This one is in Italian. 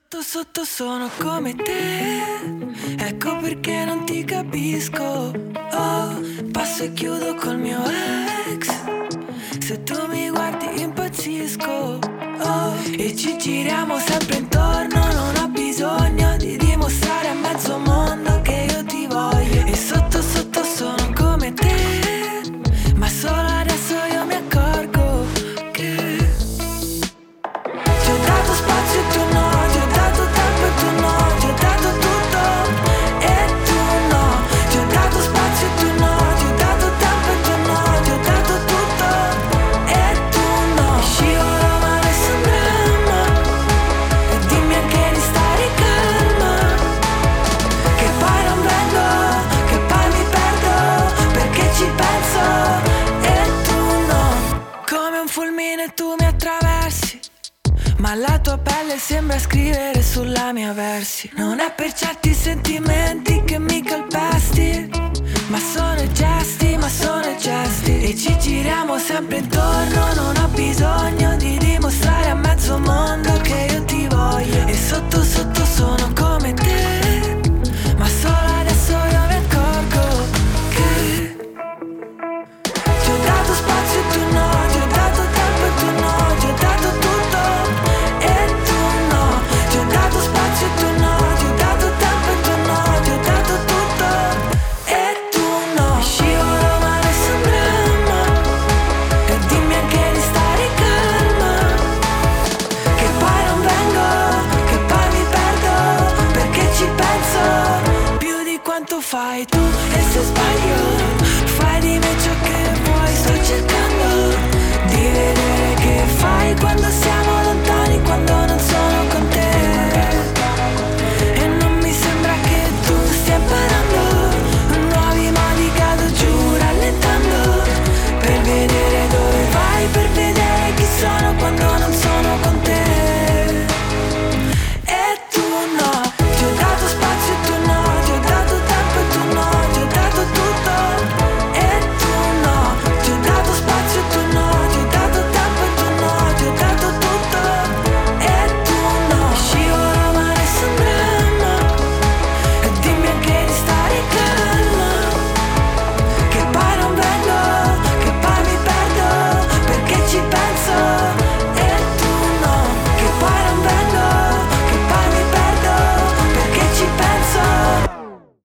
Sotto sotto sono come te, ecco perché non ti capisco. Oh, passo e chiudo col mio ex, se tu mi guardi impazzisco. Oh, e ci giriamo sempre intorno, non ho bisogno di dimostrare a mezzo mondo che io ti voglio. E sotto sotto sono come te, ma solo adesso io mi accorgo che ti ho dato spazio e tu no, ti ho dato tempo e tu no, ti ho dato tutto e tu no, ti ho dato spazio e tu no, ti ho dato tempo e tu no, ti ho dato tutto e tu no. Scivolo ma nessun dramma, e dimmi anche di stare calma, che poi non vengo, che poi mi perdo, perché ci penso e tu no. Come un fulmine tu mi attraversi, ma la tua pelle sembra scrivere sulla mia versi. Non è per certi sentimenti che mi calpesti, ma sono i gesti, ma sono i gesti. E ci giriamo sempre intorno, non ho bisogno di dimostrare a mezzo mondo che io ti voglio. E sotto sotto sono come te, ma solo adesso io mi accorgo che ti ho dato spazio e tu no, ti ho dato tempo e tu no, ti ho dato tutto e tu no, ti ho dato spazio e tu no, ti ho dato tempo e tu no, ti ho dato tutto e tu no. Scivolo ma nessun dramma, e dimmi anche di stare calma, che poi non vengo, che poi mi perdo, perché ci penso più di quanto fai tu.